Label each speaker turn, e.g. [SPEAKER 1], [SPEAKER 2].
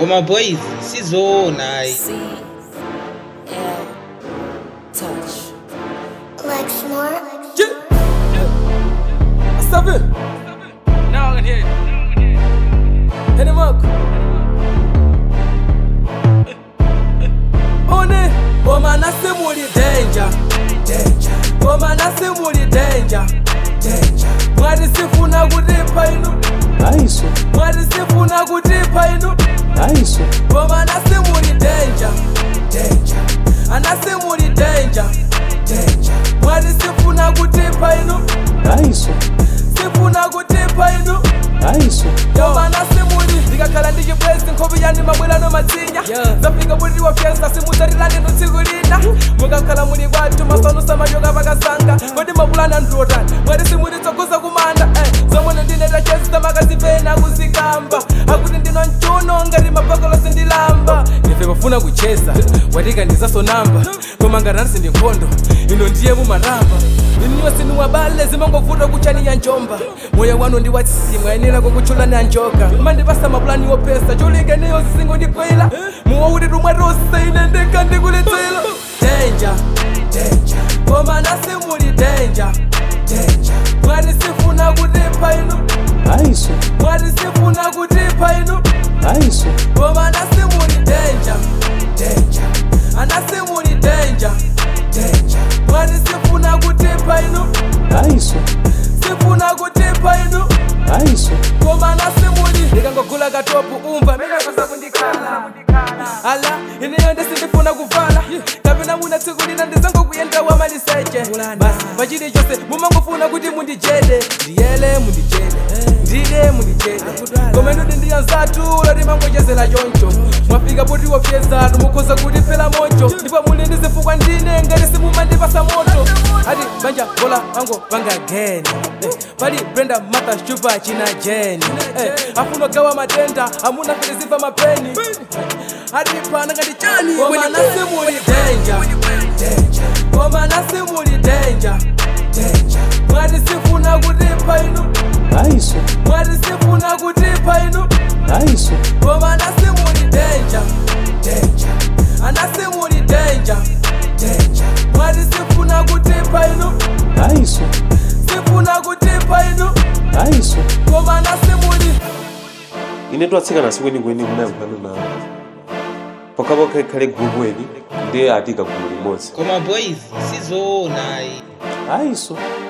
[SPEAKER 1] Koma boys, sizona.
[SPEAKER 2] Touch.
[SPEAKER 3] Lex more.
[SPEAKER 4] Stop it.
[SPEAKER 5] Now I can hear you.
[SPEAKER 4] Hit him up. On it. Oh man, I see more danger. Oh man, I see more danger. Mwari sifuna kudipa inu.
[SPEAKER 6] Aiso.
[SPEAKER 4] Mwari sifuna kudipa inu.
[SPEAKER 6] Aiso.
[SPEAKER 4] Oh man, I see more danger. And I see more danger. Mwari sifuna kudipa inu.
[SPEAKER 6] Aiso.
[SPEAKER 4] Sifuna kudipa inu.
[SPEAKER 6] Aiso.
[SPEAKER 4] Yo man, I see more. Ndikakhala ndichibwezi nkhobi yani mabwela no matinya. Zafika budi wa fiesta simuzarilani nutsigulina. Mukakhala muli kwathu masanusa majoka vakasanga. Kodi mabulana ndotani. Mwari simuli tsokuza kumanda. Zomwe ndineta chesita makazipena kuzikamba. Akuti ndino nchuno ngati mapakolo sindilamba. Ife bafuna kucheza watika ndizasonamba. Koma ngati ndi nkhondo ino ndiye mumaramba. Iniwe sinuwabale zimangovuta kuchani ya njomba. Moyo wanu ndi watsisi mwayenera kukuchula ni anjoka. Mandipasa mapulani wopesa cholinga niyo zisingo ndikwila. Muwauti rumwa rose ine ndeka ndikuletsela. Danger. Koma nasi muli danger. Mwari sifuna kutipa inu.
[SPEAKER 6] Aiso.
[SPEAKER 4] Mwari sifuna kutipa inu.
[SPEAKER 6] Aiso.
[SPEAKER 4] Koma nasi muli danger. Anasi muli danger. Mwari sifuna kutipa inu.
[SPEAKER 6] Aiso.
[SPEAKER 4] Sifuna kutipa inu.
[SPEAKER 6] Aiso.
[SPEAKER 4] Koma nasi muli ndikangogula katopu umva minakosa kundikhala. Ala ineyo ndisindifuna kuvala. Kapena muna tsikulina ndizangokuyenda wa maliseche. Basi pachili chose mumangofuna kuti mundijede. Ndiyele mundijede. Ndide mundijede. Koma ndudi ndiyanzatu loti mangochezela choncho. Mwafika poti wafyeza tumukhoza kuti phela mocho. Ndipo muli ndizifukwa ndine ngati simumandipasa moto. Ati banja bola ango banga geni. Pali Brenda Martha Chupa china Jenny. Afuna gawa matenda amuna filiziva mapeni. Ati pana ngati chani. Koma nasi muli danger. Koma nasi muli danger. Mwari sifuna kutipa inu.
[SPEAKER 6] Aiso.
[SPEAKER 4] Mwari sifuna kutipa inu.
[SPEAKER 6] Aiso.
[SPEAKER 4] Koma nasi muli danger. Anasi muli danger. Mwari sifuna kutipa inu.
[SPEAKER 6] Aiso.
[SPEAKER 4] Sifuna kutipa inu.
[SPEAKER 6] Aiso.
[SPEAKER 4] Koma nasi muli.
[SPEAKER 6] Ine twatsikana sikwenikweni kunayambana nawo. Pokapoka khale gugu edi ndiye atika gulu limodzi.
[SPEAKER 1] Koma boys, sizona.
[SPEAKER 6] Aiso.